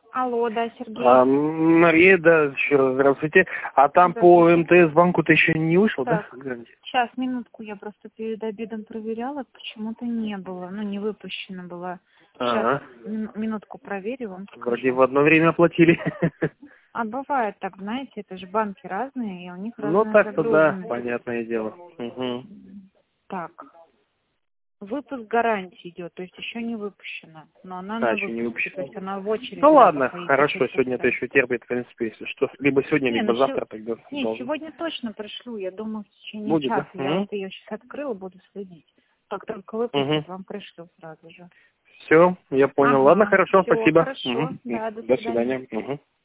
Алло, да, Сергей. Мария, да, еще раз здравствуйте. А там по МТС банку-то еще не вышел, да? Сейчас, минутку, я просто перед обедом проверяла, почему-то не было, ну, не выпущено было. Сейчас, минутку проверю вам. Вроде в одно время оплатили. А бывает так, знаете, это же банки разные, и у них разная Ну, так-то да, загруженность. понятное дело. Так, выпуск гарантии идет, то есть еще не выпущена, но она А, на еще не выпуске, то выпущена. есть она в очереди. Ну ладно, стоит, хорошо, еще сегодня это поставить. еще терпит, в принципе, если что. Либо сегодня, Не, либо ну, завтра тогда не, должен. сегодня точно пришлю, я думаю, в течение Будет, часа. Я да? вот ее сейчас открыла, буду следить. Как только выпустят, вам пришлю сразу же. Все, я понял. Ладно, Ага, хорошо, все, спасибо. хорошо, да, до До свидания. свидания.